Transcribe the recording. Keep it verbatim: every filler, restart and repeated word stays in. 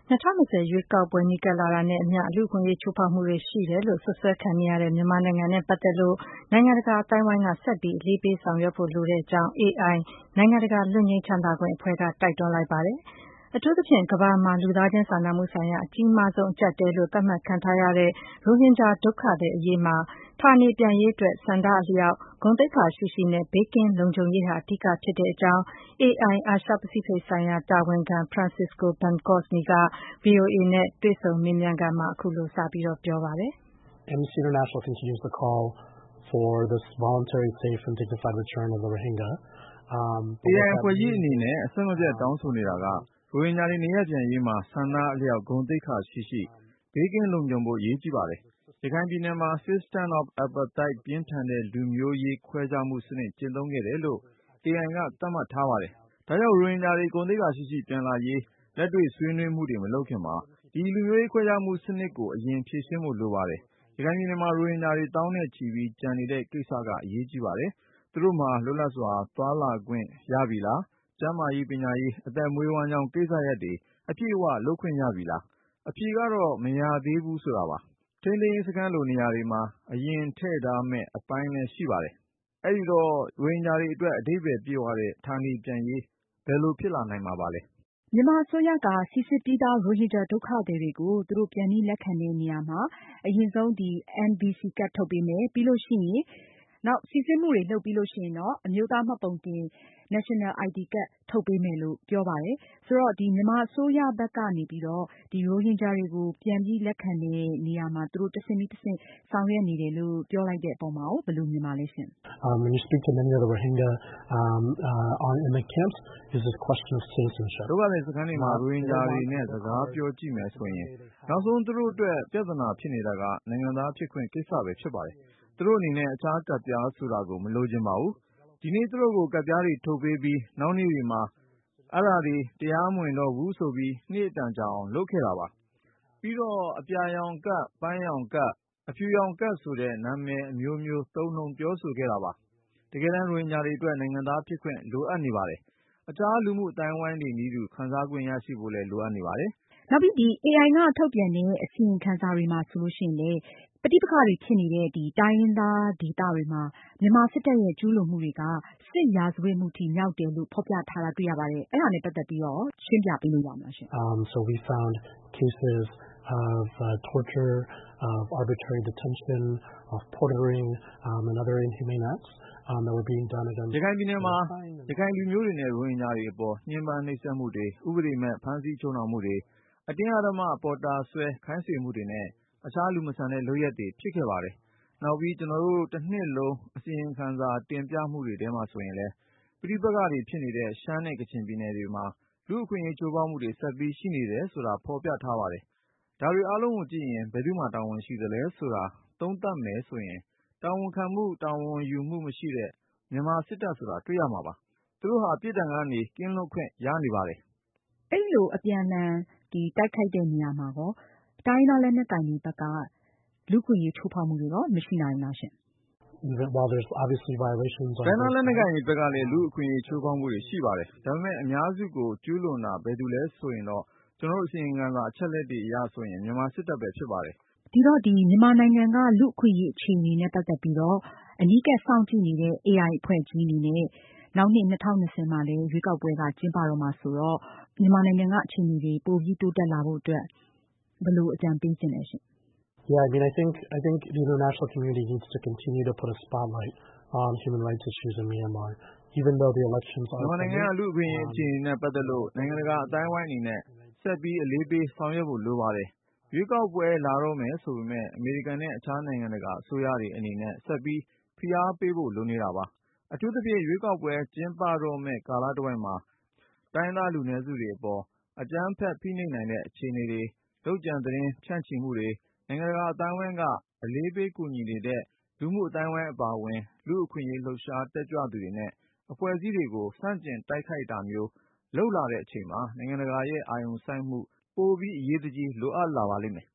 ၂၀၂၀ ရွေးကောက်ပွဲနီးကပ်လာတာနဲ့အမျှ လူ့အခွင့်အရေးချိုးဖောက်မှုတွေရှိတယ်လို့ စွပ်စွဲခံနေရတဲ့ မြန်မာနိုင်ငံနဲ့ပတ်သက်လို့ နိုင်ငံတကာအသိုင်းအဝိုင်းက ဆက်ပြီး အလေးပေးဆောင်ရွက်ဖို့လိုတဲ့အကြောင်း အေအိုင် နိုင်ငံတကာလွတ်ငြိမ်းချမ်းသာခွင့်အဖွဲ့က တိုက်တွန်းလိုက်ပါတယ်။ အထူးသဖြင့် ကမ္ဘာမှာ လူသားချင်းစာနာမှုဆိုင်ရာ အကြီးမားဆုံးအကျပ်အတည်းလို့ သတ်မှတ်ခံထားရတဲ့ ရိုဟင်ဂျာဒုက္ခသည်အရေးမှာ ဌာနေပြန်ရေးအတွက် ဆန္ဒအလျောက် ဂုဏ်သိက္ခာရှိရှိနဲ့ ဘေးကင်းလုံခြုံရေးဟာ အဓိကဖြစ်တဲ့အကြောင်း အေအိုင် အာရှပစိဖိတ်ဆိုင်ရာတာဝန်ခံ Francisco Bencosme က ဗွီအိုအေနဲ့တွေ့ဆုံမေးမြန်းခန်းမှာ အခုလို စပြောပါတယ်။ Amnesty International continues to call for this voluntary, safe and dignified return of the Rohingya. အေအိုင် အဖွဲ့ကြီးအနေနဲ့ အဆက်မပြတ်တောင်းဆိုနေတာက ရိုဟင်ဂျာတွေနေရပ်ပြန်ရေးမှာ ဆန္ဒအလျောက် ဂုဏ်သိက္ခာရှိရှိ ဘေးကင်းလုံခြုံဖို့ အရေးကြီးပါတယ်။ ရခိုင်ပြည်နယ်မှာ System of Apartheid ပြင်းထန်တဲ့လူမျိုးရေးခွဲခြားမှုစနစ်ကျင့်သုံးခဲ့တယ်လို့ အေအိုင်က သတ်မှတ်ထားပါတယ်။ ဒါကြောင့် ရိုဟင်ဂျာတွေ ဂုဏ်သိက္ခာရှိရှိပြန်လာရေး လက်တွေ့ဆွေးနွေးမှုတွေမလုပ်ခင်မှာ ဒီလူမျိုးရေးခွဲခြားမှုစနစ်ကို အရင်ဖြေရှင်းဖို့လိုပါတယ်။ ရခိုင်ပြည်နယ်မှာ ရိုဟင်ဂျာတွေသောင်းနဲ့ချီပြီးကျန်နေတဲ့ကိစ္စက အရေးကြီးပါတယ်။ သူတို့မှာ လွတ်လပ်စွာသွားလာခွင့်ရပြီလား။ ကျန်းမာရေး၊ ပညာရေး၊ အသက်မွေးဝမ်းကျောင်းကိစ္စရပ်တွေ အပြည့်အဝလုပ်ခွင့်ရပြီလား။ အဖြေကတော့ မရသေးဘူးဆိုတာပါ။ ထိန်းသိမ်းရေးစခန်းလိုနေရာတွေမှာ အရင်ထည့်ထားမယ့်အပိုင်းလည်းရှိပါတယ်။ အဲဒီတော့ ရိုဟင်ဂျာတွေအတွက် အဓိပ္ပါယ်ပြည့်ဝတဲ့ ဌာနေပြန်ရေး ဘယ်လိုဖြစ်လာနိုင်မှာပါလဲ။ မြန်မာအစိုးရက စိစစ်ပြီးသား ရိုဟင်ဂျာဒုက္ခသည်တွေကို သူတို့ပြန်ပြီးလက်ခံတဲ့နေရာမှာ အရင်ဆုံး အမ် ဗီ စီ ကဒ်ထုတ်ပေးမယ်။ ပြီးလို့ရှိရင် နောက်စိစစ်မှုတွေလုပ်ပြီးလို့ရှိရင်တော့ အမျိုးသားမှတ်ပုံတင် National အိုင် ဒီ ကဒ်ထုတ်ပေးမယ်လို့ပြောပါတယ်။ ဆိုတော့ မြန်မာအစိုးရဘက်ကနေပြီးတော့ ရိုဟင်ဂျာတွေကို ပြန်ပြီးလက်ခံတဲ့နေရာမှာ သူတို့တဆင့်ပြီးတဆင့်ဆောင်ရွက်နေတယ်လို့ပြောလိုက်တဲ့အပေါ်မှာ ဘယ်လိုမြင်ပါလဲရှင့်။ When you speak to many of the Rohingya um, uh, in the camps, it's a question of citizenship. ဒုက္ခသည်စခန်းတွေမှာ ရိုဟင်ဂျာတွေနဲ့စကားပြောကြည့်မယ်ဆိုရင် နောက်ဆုံးသူတို့အတွက်ပြဿနာဖြစ်နေတာက နိုင်ငံသားဖြစ်ခွင့်ကိစ္စပဲဖြစ်ပါတယ်။ သူတို့အနေနဲ့ အခြားကဒ်ပြားဆိုတာကို မလိုချင်ပါဘူး။ ဒီနေ့သူတို့ကို ကဒ်ပြားတွေထုတ်ပေးပြီး နောက်နေ့တွေမှာ အဲဒါတွေတရားမဝင်တော့ဘူးဆိုပြီး နှစ်အတန်ကြာအောင်လုပ်ခဲ့တာပါ။ ပြီးတော့ အပြာရောင်ကဒ်၊ ပန်းရောင်ကဒ်၊ အဖြူရောင်ကဒ်ဆိုတဲ့ နာမည်အမျိုးမျိုးသုံးနှုန်းပြောဆိုခဲ့တာပါ။ တကယ်တမ်း ရိုဟင်ဂျာတွေအတွက် နိုင်ငံသားဖြစ်ခွင့်လိုအပ်နေပါတယ်။ အခြားလူမှုအသိုင်းအဝိုင်းတွေနည်းတူ ခံစားခွင့်ရရှိဖို့လည်းလိုအပ်နေပါတယ်။ နောက်ပြီး အေအိုင် ကထုတ်ပြန်တဲ့အစီရင်ခံစာတွေမှာဆိုရင်လည်း ပဋိပက္ခတွေဖြစ်နေတဲ့ တိုင်းရင်းသားဒေသတွေမှာ မြန်မာစစ်တပ်ရဲ့ကျူးလွန်မှုတွေက စစ်ရာဇဝတ်မှုထိမြောက်တယ်လို့ ဖေါ်ပြထားတာတွေ့ရပါတယ်။ အဲဒါနဲ့ပတ်သက်ပြီးတော့ ရှင်းပြပေးလို့ရမလားရှင့်။ So we found cases of uh, torture, of arbitrary detention, of quartering um, and other inhumane acts um, that were being done against. ရခိုင်ပြည်နယ်မှာ ရခိုင်လူမျိုးတွေနဲ့ ရိုဟင်ဂျာတွေအပေါ် ညှဉ်းပန်းနှိပ်စက်မှုတွေ၊ ဥပဒေမဲ့ဖမ်းဆီးချုပ်နှောင်မှုတွေ၊ အတင်းအဓမ္မပေါ်တာဆွဲခိုင်းစေမှုတွေနဲ့ အခြားလူမဆန်တဲ့လုပ်ရပ်တွေဖြစ်ခဲ့ပါတယ်။ နောက်ပြီး ကျနော်တို့ တနှစ်လုံးအစီရင်ခံစာတင်ပြမှုတွေထဲမှာဆိုရင်လည်း ပဋိပက္ခတွေဖြစ်နေတဲ့ ရှမ်းနဲ့ကချင်ပြည်နယ်တွေမှာ လူ့အခွင့်အရေးချိုးဖောက်မှုတွေဆက်ပြီးရှိနေတယ်ဆိုတာ ဖေါ်ပြထားပါတယ်။ ဒါတွေအားလုံးကိုကြည့်ရင် ဘယ်သူ့မှာတာဝန်ရှိသလဲဆိုတာ သုံးသပ်မယ်ဆိုရင် တာဝန်ခံမှု တာဝန်ယူမှုမရှိတဲ့ မြန်မာစစ်တပ်ဆိုတာတွေ့ရမှာပါ။ သူတို့ဟာ ပြစ်ဒဏ်ကနေ ကင်းလွတ်ခွင့်ရနေပါတယ်။ အဲဒီလိုအပြန်အလှန်တိုက်ခိုက်တဲ့နေရာမှာရော တိုင်းရင်းသားလက်နက်ကိုင်တွေဘက်က လူ့အခွင့်အရေးချိုးဖောက်မှုတွေရော မရှိနိုင်ဘူးလားရှင့်။ While there's obviously violations on both sides. တိုင်းရင်းသားလက်နက်ကိုင်တွေဘက်ကလည်း လူ့အခွင့်အရေးချိုးဖောက်မှုတွေရှိပါတယ်။ ဒါပေမဲ့ အများစုကိုကျူးလွန်တာ ဘယ်သူလဲဆိုရင်တော့ ကျနော်တို့အစီရင်ခံစာအချက်အလက်တွေအရဆိုရင် မြန်မာစစ်တပ်ပဲဖြစ်ပါတယ်။ ဒီတော့ မြန်မာနိုင်ငံက လူ့အခွင့်အရေးအခြေအနေနဲ့ပတ်သက်ပြီးတော့ အနီးကပ်စောင့်ကြည့်နေတဲ့ အေအိုင် အဖွဲ့ကြီးအနေနဲ့ နောက်နှစ် ၂၀၂၀ မှာလည်း ရွေးကောက်ပွဲကကျင်းပတော့မှာဆိုတော့ မြန်မာနိုင်ငံကအခြေအနေတွေ ပိုပြီးတိုးတက်လာဖို့အတွက် ဘယ်လိုအကြံပေးချင်လဲရှင့်။ Yeah, I mean, I think, I think the international community needs to continue to put a spotlight on human rights issues in Myanmar, even though the elections are. မြန်မာနိုင်ငံကလူ့အခွင့်အရေးအခြေအနေနဲ့ပတ်သက်လို့ နိုင်ငံတကာအသိုင်းအဝိုင်းအနေနဲ့ ဆက်ပြီးအလေးပေးဆောင်ရွက်ဖို့လိုပါတယ်။ ရွေးကောက်ပွဲလာတော့မယ်ဆိုပေမဲ့ အမေရိကန်နဲ့ အခြားနိုင်ငံတကာအစိုးရတွေအနေနဲ့ ဆက်ပြီးဖိအားပေးဖို့လိုနေတာပါ။ အထူးသဖြင့် ရွေးကောက်ပွဲကျင်းပတော့မယ့်ကာလတဝိုက်မှာ တိုင်းရင်းသားလူနည်းစုတွေအပေါ် အကြမ်းဖက်ဖိနှိပ်နိုင်တဲ့အခြေအနေတွေ၊ လုပ်ကြံသတင်းဖြန့်ချီမှုတွေ၊ နိုင်ငံတကာအသိုင်းအဝိုင်းက အလေးပေးကူညီနေတဲ့ လူမှုအသိုင်းအဝိုင်းအပါအဝင် လူ့အခွင့်အရေးလှုပ်ရှားတက်ကြွသူတွေနဲ့ အဖွဲ့အစည်းတွေကို ဆန့်ကျင်တိုက်ခိုက်တာမျိုးလုပ်လာတဲ့အချိန်မှာ နိုင်ငံတကာရဲ့အာရုံစိုက်မှု ပိုပြီးအရေးတကြီးလိုအပ်လာပါလိမ့်မယ်